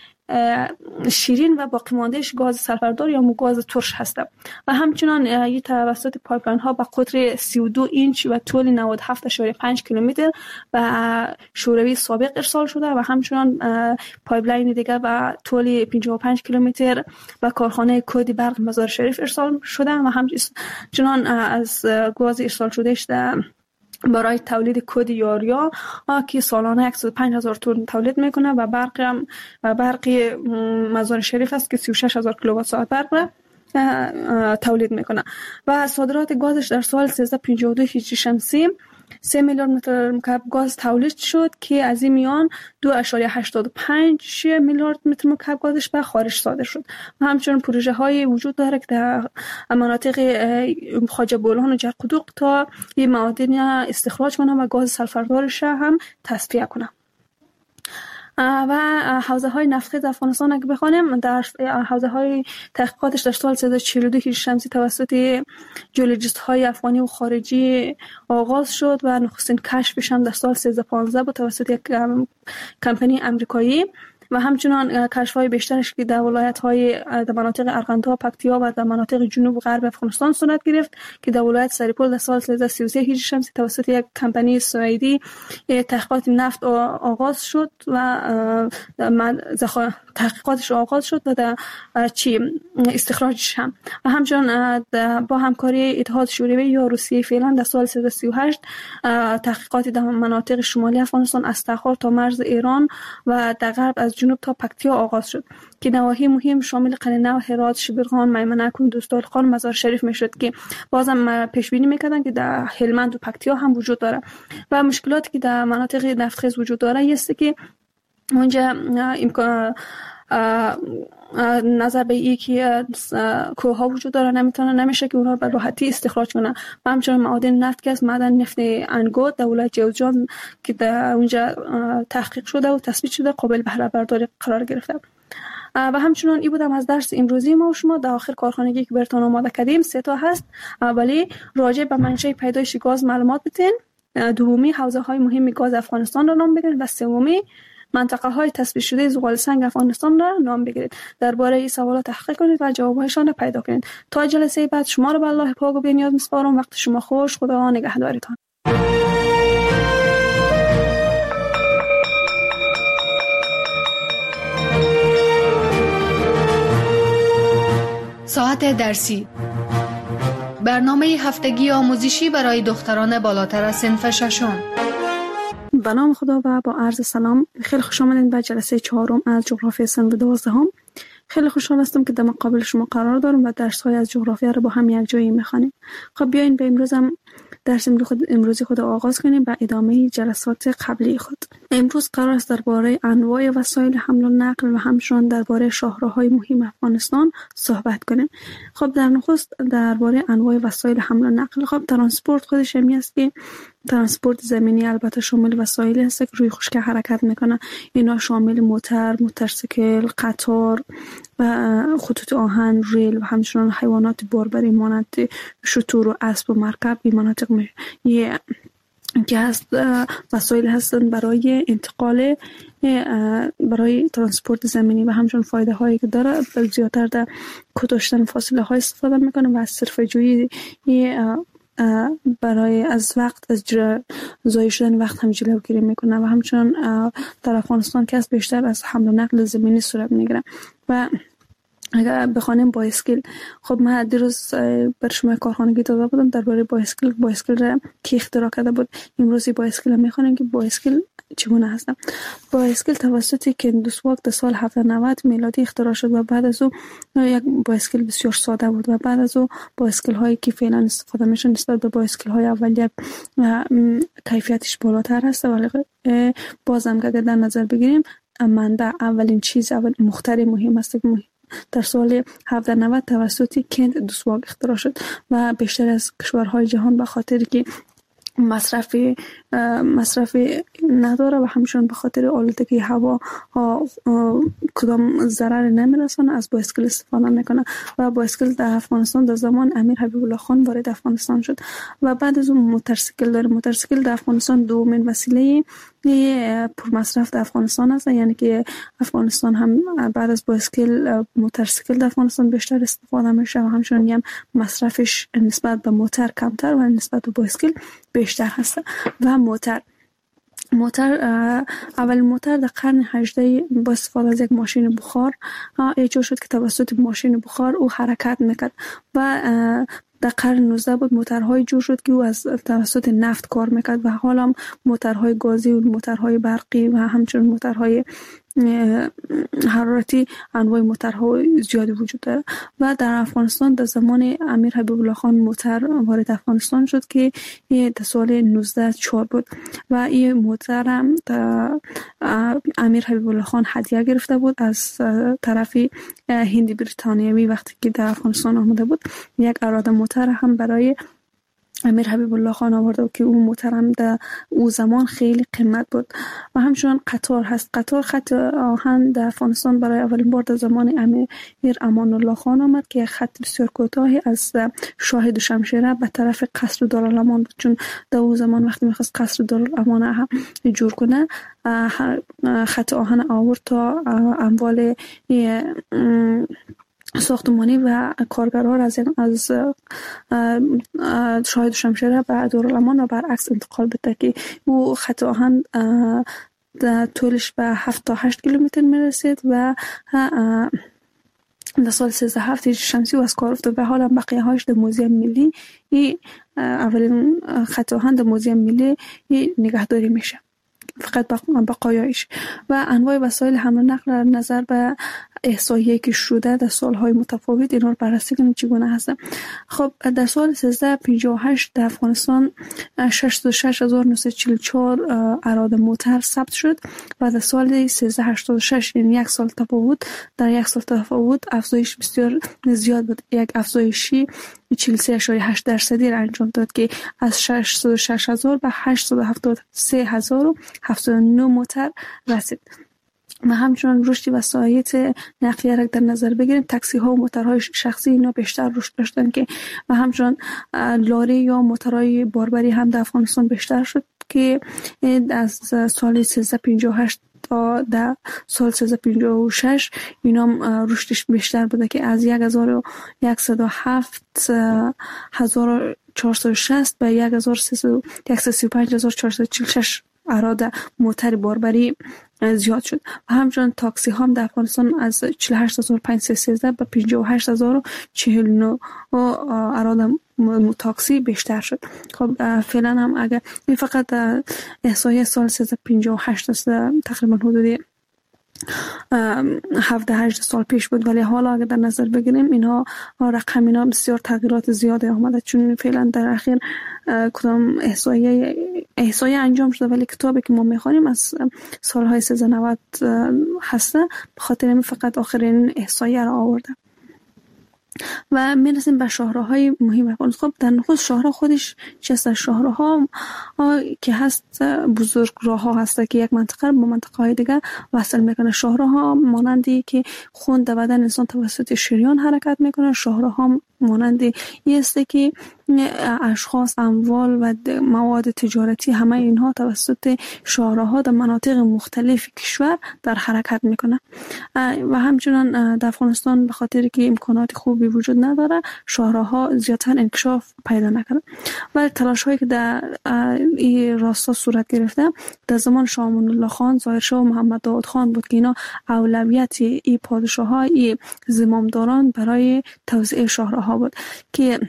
T: شیرین و باقی ماندهش گاز سلفردار یا گاز ترش هست. و همچنین این توسط پایپلاین ها با قطر سی و دو اینچ و طول نود و هفت ممیز پنج کیلومتر و شوروی سابق ارسال شده. و همچنین پایپلاین دیگه با طول پنجاه و پنج کیلومتر و کارخانه کودی برق مزار شریف ارسال شده. و همچنین از گاز ارسال شدهش برای تولید کود یاریا که سالانه صد و پنج هزار تن تولید میکنه. و برق هم و برقی مزار شریف است که سی و شش هزار کیلووات ساعت برق را تولید میکنه. و صادرات گازش در سال سیصد و پنجاه و دو هجری شمسی سه میلیارد متر مکعب گاز تولید شد که از این میان دو ممیز هشتاد و پنج میلیارد متر مکعب گازش به خارج صادر شد. و همچنین پروژه های وجود داره که در مناطق خواجه بولان و جرقدوق تا این معادن استخراج کنه و گاز سلفردارش هم تصفیه کنه. و حوزه های نفتخیز افغانستان اگه بخوانیم، در حوزه های تحقیقاتش در سال سیصد و چهل و دو هجری شمسی توسط جیولوژیست های افغانی و خارجی آغاز شد و نخستین کشفش هم در سال سیصد و پانزده بود توسط یک کمپانی امریکایی. و همچنین کشف‌های بیشترش که در ولایت‌های در مناطق ارغنداب، پکتیا و در مناطق جنوب و غرب افغانستان صورت گرفت که در ولایت سریپول در سال سیصد و سی و سه هجری شمسی توسط یک کمپانی سوئدی تحقیقات نفت آغاز شد و تحقیقاتش آغاز شد و در چی استخراجش هم. و همچنین با همکاری اتحاد شوروی یا روسیه فعلا در سال سیصد و سی و هشت تحقیقات در مناطق شمالی افغانستان از تخار تا مرز ایران و در غرب از جنوب تا پکتیا آغاز شد که نواحی مهم شامل قلینه و هرات، شیبرغان، میمنه، کندوز، خان، مزار شریف میشد که بازم پیش بینی میکردن که در هلمند و پکتیا هم وجود داره. و مشکلاتی که در مناطق نفتخیز وجود داره است که اونجا امکان نظر به ای که کوه ها وجود داره نمیتونه نمیشه که اونها به راحتی استخراج کنه. و همچنین معادن نفت که از معدن نفت انگوت در ولایت جوزجان که در اونجا تحقیق شده و تثبیت شده قابل بهره برداری قرار گرفته. و همچنین این بودم از درس امروزی ما و شما. در آخر کارخانگی که براتون آماده کردیم سه تا هست. اولی راجع به منشأ پیدایش گاز معلومات بدین، دومی حوزه های مهم گاز افغانستان را نام بگین و سومی منطقه های تثبیت شده زغال سنگ افغانستان را نام بگیرید. درباره این سوالات تحقیق کنید و جوابهایشان را پیدا کنید. تا جلسه بعد شما را به الله پاک و بی‌نیاز می‌سپارم. وقت شما خوش. خدا نگهدارتان.
S: ساعت درسی، برنامه هفتگی آموزشی برای دختران بالاتر از صنف ششم.
T: به نام خدا و با عرض سلام. خیلی خوش آمدید به جلسه چهارم از جغرافی صنف دوازدهم. خیلی خوشحال هستم که در مقابل شما قرار دارم و درس‌های از جغرافیا رو با هم یک جایی می‌خوانیم. خب بیاین به امروز هم درس امروزی خود آغاز کنیم و ادامه جلسات قبلی خود. امروز قرار است درباره انواع وسایل حمل و نقل و همچنین درباره شاهراهای مهم افغانستان صحبت کنیم. خب در نخست درباره انواع وسایل حمل و نقل. خب ترانسپورت خودش همی است که ترانسپورت زمینی البته شامل وسایلی هست که روی خشکی حرکت میکنه. اینا شامل موتر، موتورسیکل، قطار و خطوط آهن، ریل و همچنین حیوانات باربری مانند شتر و اسب و مرکب. این مناطق می یه که هست وسایل هستند برای انتقال برای ترانسپورت زمینی و همچنین فایده هایی که داره. زیادتر در کوتاه‌شدن فاصله های استفاده میکنه و از صرفه جویی برای از وقت از ضایع شدن وقت هم جلوگیری میکنه و همچنین در افغانستان که از بیشتر از حمل و نقل زمینی صورت میگیره. و اگر بخوانیم بایسکل، خب من دیروز بر شما کارخانگی داده بودم درباره بایسکل بایسکل را کی اختراع کرده بود. امروز بایسکل میخوانیم که بایسکل چگونه هست. بایسکل توسط کندوسواک در سال هفتصد و نود میلادی اختراع شد و بعد از او یک بایسکل بسیار ساده بود و بعد از او بایسکل هایی که فعلا استفاده میشن نسبت به بایسکل های اولیه کیفیتش بالاتر هست. ولی بازم که در نظر بگیریم منبع اولین چیز اول مخترع مهم است که در سال هفتصد و نود توسط کندوسواک اختراع شد و بیشتر از کشورهای جهان به خاطر که مصرف مصرف نداره و همچنین به خاطر آلودگی هوا کدام ضرر نمیرسونه از بایسکل استفاده میکنه و بایسکل در افغانستان در زمان امیر حبیب الله خان وارد افغانستان شد و بعد از اون موتورسیکل داره. موتورسیکل در افغانستان دومین وسیله پر مصرف در افغانستان است، یعنی که افغانستان هم بعد از بایسکل موتورسیکل در افغانستان بیشتر استفاده میشه و همچنین هم مصرفش نسبت به موتور کمتر و نسبت به بایسکل بیشتر هست. و موتور موتور اول موتور در قرن هجدهم با استفاده از یک ماشین بخار ایجاد شد که توسط ماشین بخار او حرکت میکرد و در قرن نوزدهم بود موتورهای جور شد که او از توسط نفت کار میکرد و حالا هم موتورهای گازی و موتورهای برقی و همچنین موتورهای حرارتی انواع موتورهای زیادی وجود داره. و در افغانستان در زمان امیر حبیب الله خان موتور وارد افغانستان شد که در سال نوزده صد و چهار بود و این موتور هم امیر حبیب الله خان هدیه گرفته بود از طرف هندی بریتانیایی وقتی که در افغانستان آمده بود. یک اراده موتور هم برای امیر حبیب الله خان آورده که اون موتور هم در او زمان خیلی قیمت بود. و همچنین قطار هست. قطار خط آهن در افغانستان برای اولین بار در زمان امیر امان الله خان آمد که خط بسیار کوتاهی از شاهد و شمشیره به طرف قصر دارالامان بود، چون در اون زمان وقتی میخواست قصر دارالامان هم جور کنه خط آهن آورد تا اموال ساختمانی و کارگرها را از از شاهد و شمشیره به دارالامان و برعکس انتقال بده که او خط آهن در طولش به هفت تا هشت کیلومتر میرسید و در سال سیزده هفت هجری شمسی و از کار افتاد و حالا بقیه هاش در موزیم ملی اولین خط آهن در موزیم ملی نگهداری میشه، فقط بقایایش. و انواع وسایل حمل و نقل را نظر به احصایه‌ای که شده در سالهای متفاوت اینا رو بررسی کنیم چگونه هست. خب در سال سیزده پنجاه و هشت در افغانستان شصت و شش هزار و نهصد و چهل و چهار اراده موتر ثبت شد و در سال سیزده هشتاد و شش یعنی یک سال تفاوت در یک سال تفاوت افزایش بسیار زیاد بود. یک افزایشی چهل و سه اشاره هشت درصدی را انجام داد که از شصت و شش هزار به هشتصد و هفتاد و سه هزار و هفتاد و نه موتر رسید. و همچنان رشد وسایل نقلیه را در نظر بگیریم، تاکسی ها و موتورهای شخصی اینا بیشتر رشد داشتن که و همچنان لاری یا موتورهای باربری هم در افغانستان بیشتر شد که از سال سیزده پنجاه و هشت تا در سال سیزده پنجاه و شش اینا رشدش بیشتر بوده که از یک هزار و صد و هفت هزار و چهارصد و شصت به یک هزار و سیصد و سی و پنج هزار و چهارصد و چهل و شش اراده موتر باربری زیاد شد و همچنان تاکسی هم در افغانستان از چهل و هشت هزار و پانصد و سیزده به پنجاه و هشت هزار و چهل و نه اراده تاکسی بیشتر شد. خب فعلا هم اگر این فقط احصایه سال سیزده پنجاه و هشت است، تقریبا حدود هفده هجده سال پیش بود، ولی حالا اگر در نظر بگیریم اینها رقم اینا بسیار تغییرات زیادی آمده، چون فعلا در اخیر کدام احصایه احصایه انجام شده ولی کتابی که ما میخوانیم از سالهای سیزده نود هسته، به خاطر این فقط آخرین احصایه را آورده. و میرسیم به شاهراهای مهم افغانستان. خب در نخست شاهراه خودش چیست؟ شاهراها که هست بزرگ راه ها هست که یک منطقه با منطقه های دیگر وصل میکنه. شاهراها مانندی که خون در بدن انسان توسط شریان حرکت میکنه. شاهراها مانندی است که اشخاص، اموال و مواد تجارتی همه اینها توسط شاهراها در مناطق مختلف کشور در حرکت میکنه. و همچنان در افغانستان به خاطر که امکانات خوبی وجود نداره شاهراها زیادتر انکشاف پیدا نکنه و تلاش هایی که در این راستا صورت گرفته در زمان شاه امان الله خان، ظاهر شاه و محمد داود خان بود که اینا اولویت این پادشاه های زمامداران برای توسعه شاهراها بود که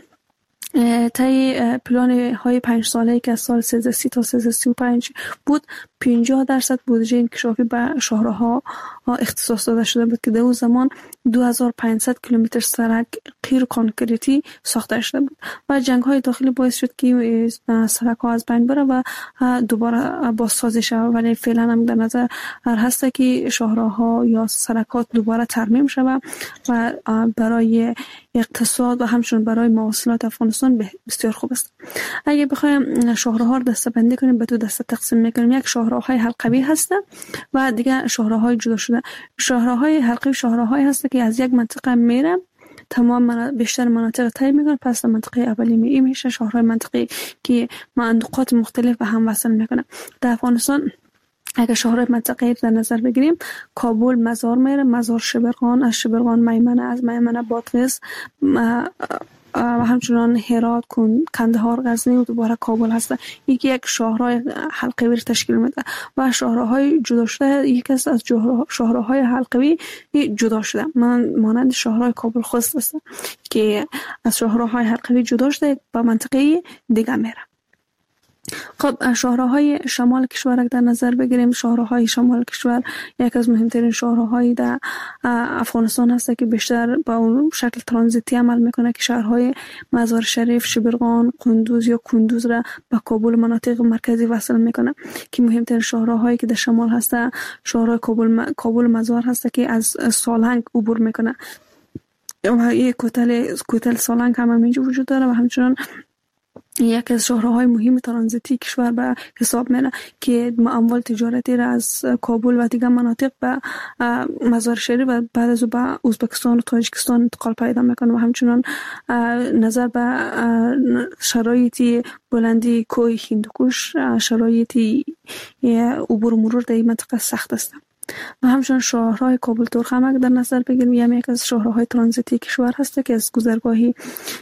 T: طی پلان های پنج ساله که از سال سیزده سی تا سیزده سی و پنج بود، پنجاه درصد بودجه انکشافی به شاهراها اختصاص داده شده بود که در اون زمان دو هزار و پانصد کیلومتر سرک قیر کنکریتی ساخته شده بود و جنگ های داخلی باعث شد که سرک ها از بین بره و دوباره بازسازی شود، ولی فعلا هم در نظر هست که شاهراها یا سرکات دوباره ترمیم شود و برای اقتصاد و همچنین برای مواصلات افغانستان بسیار خوب است. اگه بخوایم شاهراها رو دسته‌بندی کنیم به دو دسته تقسیم میکنیم. یک شاهراهای حلقوی هست و دیگه شاهراهای جدا شده. شاهراهای حلقوی شاهراهایی هست که از یک منطقه میره تمام من... بیشتر مناطق طی میکنه، پس منطقه اولی می میشه شاهرای منطقی که نقاط مختلف به هم وصل میکنه. در افغانستان اگر شاهرای منطقه در نظر بگیریم، کابل مزار میره، مزار شبرغان، از شبرغان میمنه، از میمنه بادغیس و همچنان هرات، کندهار، غزنی و دوباره کابل هست. یکی یک شاهرای حلقوی تشکیل میده و شاهراهای جدا شده یکی از شاهراهای حلقوی جدا شده مانند شاهرای کابل خوست است که از شاهراهای حلقوی جدا شده به منطقه دیگه میره. خب شاهراهای شمال کشور در نظر بگیریم، شاهراهای شمال کشور یک از مهمترین شاهراهای در افغانستان هست که بیشتر با اون شکل ترانزیتی عمل میکنه که شهرهای مزار شریف، شبرغان، قندوز یا کندوز را با کابل مناطق مرکزی وصل میکنه که مهمترین شاهراهایی که در شمال هست شاهرای کابل کابل مزار هست که از سالنگ عبور میکنه و یک کوتل کوتل سالنگ هم همینجا وجود داره و همچنان یک از شاهراهای مهم ترانزیتی کشور به حساب میره که اموال تجارتی را از کابل و دیگر مناطق به مزار شریف و بعد از به ازبکستان و تاجیکستان انتقال پیدا میکنه و همچنان نظر به شرایطی بلندی کوه هندوکش شرایطی عبور مرور در این منطقه سخت است. و همچنان شاهراه کابل تورخم در نظر بگیریم یعنی یک از شاهراهای ترانزیتی کشور هست که از گذرگاهی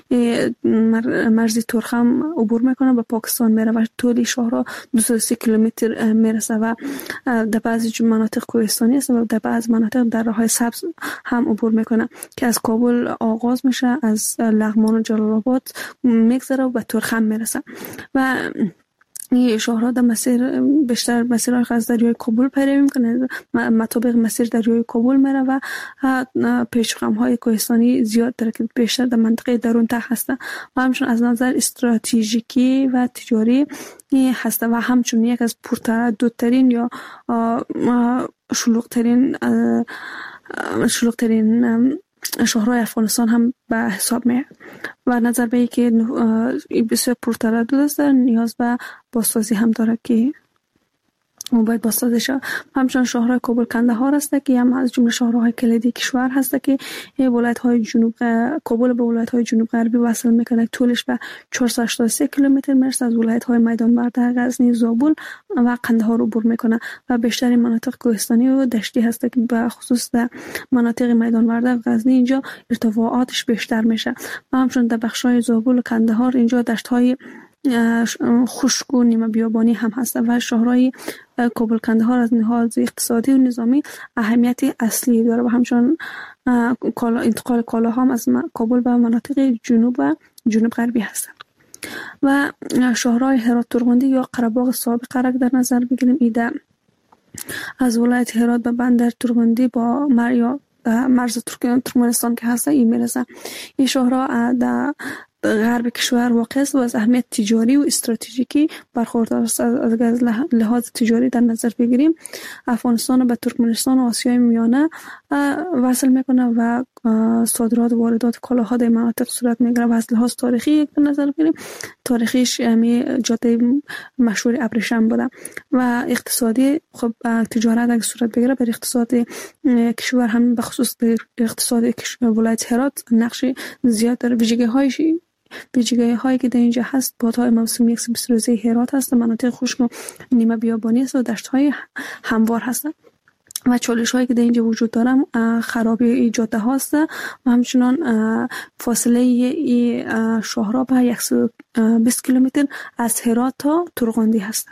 T: مرزی تورخم عبور میکنه به پاکستان میره و طولی شاهراه دویست و سی کیلومتر میرسه و در بعضی مناطق کوهستانی است و در بعض مناطق در راههای سبز هم عبور میکنه که از کابل آغاز میشه، از لغمان و جلال آباد میگذره و به تورخم میرسه و این شاهراه در مسیر بیشتر مسیرهای از دریای کابل پیروی میکنه، مطابق مسیر دریای کابل میره و پیچ‌خم های کوهستانی زیاد داره که بیشتر در منطقه درون ته هسته و همچنین از نظر استراتژیکی و تجاری هسته و همچنین یک از پرترددترین یا شلوغ‌ترین شلوغ‌ترین شاهرای افغانستان هم به حساب میاد و نظر به اینکه بسیار پرتردد است نیاز به بازسازی هم داره که و باید بازسازی شود. همچنان شهرهای کابل کندهار است که هم از جمله شهرهای کلیدی کشور هست که ولایت‌های جنوب کابل به ولایت‌های جنوب غربی وصل میکنه. طولش به چهارصد و هشتاد و سه کیلومتر میرسه. از ولایت‌های میدان برده، غزنی، زابل و قندهار عبور میکنه و بیشتر مناطق کوهستانی و دشتی هست که به خصوص در مناطق میدان برده غزنی اینجا ارتفاعاتش بیشتر میشه. و همچنان در بخش‌های زابل و قندهار اینجا دشت‌های خشک و نیمه بیابانی هم هست و شهرهای کابل کندهار از لحاظ اقتصادی و نظامی اهمیت اصلی داره و همچنان انتقال کالاها هم از کابل به مناطق جنوب و جنوب غربی هستند. و شهرهای هرات ترغندی یا قره‌باغ سابق را در نظر بگیریم، ایده از ولایت هرات به بندر ترغندی با مریا مرز ترکمنستان که هست این میرسه. این شهرها در غرب کشور واقع است و از اهمیت تجاری و استراتژیکی برخوردار است. از لحاظ تجاری در نظر بگیریم افغانستان به ترکمنستان و آسیای میانه وصل میکنه و صادرات و واردات کالاها در مناطق صورت میگیره. و از لحاظ تاریخی در نظر بگیریم تاریخیش همی جاده مشهور ابریشم بوده و اقتصادی خب تجارت اگه صورت بگیره بر اقتصاد کشور هم به خصوص در اقتصاد ولایت هرات نقش زیاد داره. ویژگی هایش ویژگی هایی که در اینجا هست بادهای موسمی یک سه روزه هرات هست، مناطق خشک و نیمه بیابانی است و دشت های هموار هستند و چالش هایی که در اینجا وجود دارم خرابی جاده هاست و همچنان فاصله این شهرها به صد و بیست کیلومتر از هرات تا ترغندی هست.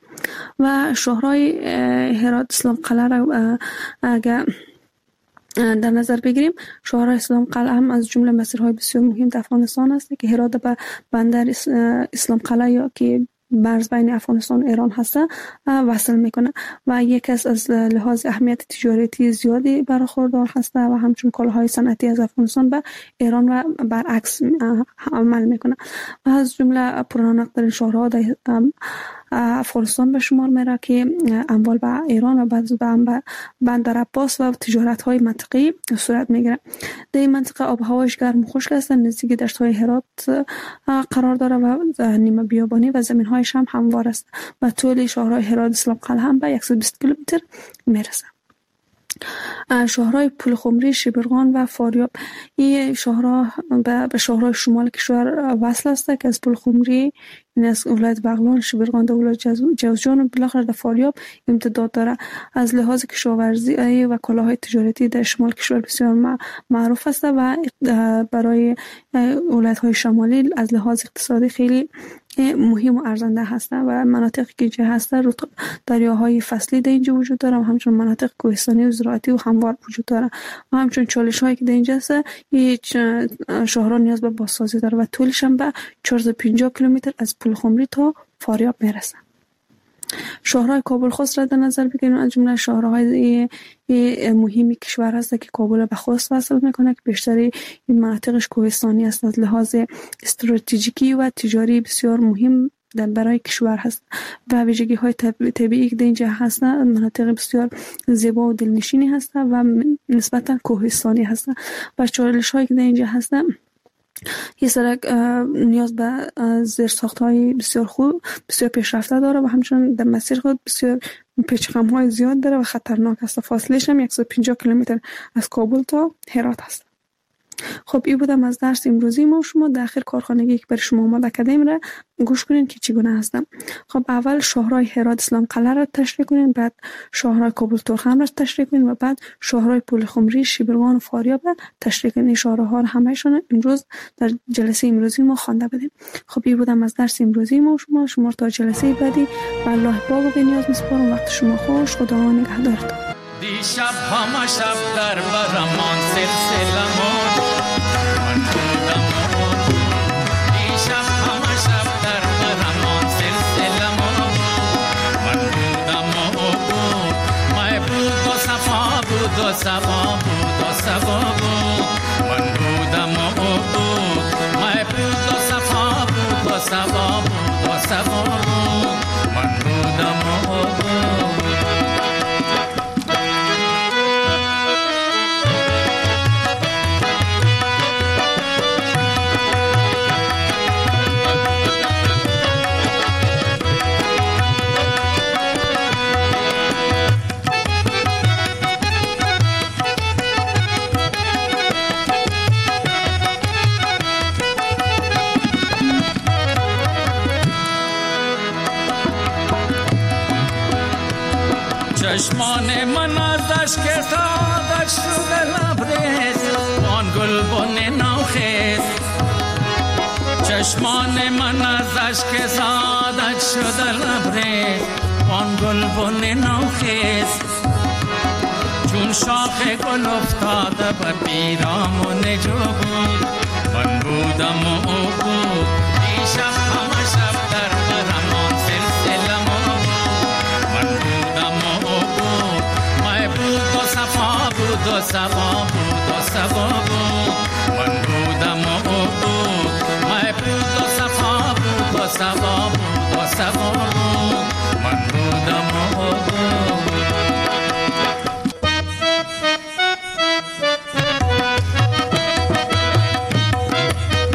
T: و شهرهای هرات اسلام قلعه را اگر در نظر بگیریم شهرهای اسلام قلعه هم از جمله مسیرهای بسیار مهم در افغانستان است که هرات به بندر اسلام قلعه یا که مرز بین افغانستان و ایران هست وصل میکنه و یکی از لحاظ اهمیت تجارتی زیادی برخوردار هست و همچنین کالاهای صنعتی از افغانستان به ایران و برعکس عمل میکنه و از جمله پررونق‌ترین شهرها در افغانستان به شمار میره که اموال به ایران و بعد به بندر عباس و تجارت های منطقی صورت میگیره. در این منطقه آب و هوایش گرم و خشک است، نزدیک دشت های هرات قرار داره و نیمه بیابانی و زمین هایش هم هموار است و طول شهرهای هرات اسلام قلعه هم به صد و بیست کیلومتر میرسه. شهرهای پولخمری، شبرغان و فاریاب این شهرها به شهرهای شمال کشور وصل است که از پولخمری این از ولایت بغلان، شبرغان در ولایت جوزجان و بالاخره در فاریاب امتداد داره. از لحاظ کشاورزی و کالاهای تجارتی در شمال کشور بسیار معروف است و برای ولایت های شمالی از لحاظ اقتصادی خیلی مهم و ارزنده هستند و مناطقی که اینجا هستند دریاهای فصلی در اینجا وجود داره و همچنین مناطق کوهستانی و زراعتی و هموار وجود داره و همچنین چالش هایی که در اینجا هست شهرها نیاز به بازسازی داره و طولش هم به چهارصد و پنجاه کیلومتر از پولخمری تا فاریاب میرسه. شهرهای کابل خوست را در نظر بگیریم از جمله شهرهای مهمی کشور هست که کابل به خوست وصل میکنه که بیشتری این مناطقش کوهستانی است. از لحاظ استراتژیکی و تجاری بسیار مهم در برای کشور هست و ویژگی های طبیعی که در اینجا هستند مناطق بسیار زیبا و دلنشینی هستند و نسبتا کوهستانی هستند و چالش هایی که در اینجا هستند این سرک نیاز به زیرساخت‌های بسیار خوب بسیار پیشرفته داره و همچنین در مسیر خود بسیار پیچ‌خم‌های زیاد داره و خطرناک است. فاصله‌اش هم صد و پنجاه کیلومتر از کابل تا هرات است. خب این بودم از درس امروزی ما. شما در آخر کارخانگی که برای شما آماده کردیم را گوش کنین که چگونه هستم. خب اول شهرهای هرات اسلام قلعه را تشریح کنین، بعد شهرهای کابل تورخم را تشریح کنین و بعد شهرهای پولخمری، شبرغان و فاریاب را تشریح کنین. شهرها را همه‌شون امروز در جلسه امروزی ما خوانده بدیم. خب این بودم از درس امروزی ما. شما شما تا جلسه بعدی و الله پاک و بی‌نیاز می‌سپارم. وقت شما خوش. خدا نگهدارتون.
U: دیشب همه شب در برمان سلسله مون من بودم دیشب همه شب در برمان سلسله مون من بودم مای بود و صفا بود و صفا بود و صفا بود من بودم مای بود و صفا بود و صفا بود و صفا بود من بودم چشمان من ازش که سادت شده لبریز آن گلبن نوخیز چشمان من ازش که سادت شده لبریز آن گلبن نوخیز چون شاخ گل افتاده بر پیرامون جو بود من بودم و او بود دیشب همه شب در برمان سلسله ما من بودم و او بود مای بود و صفا بود و صفا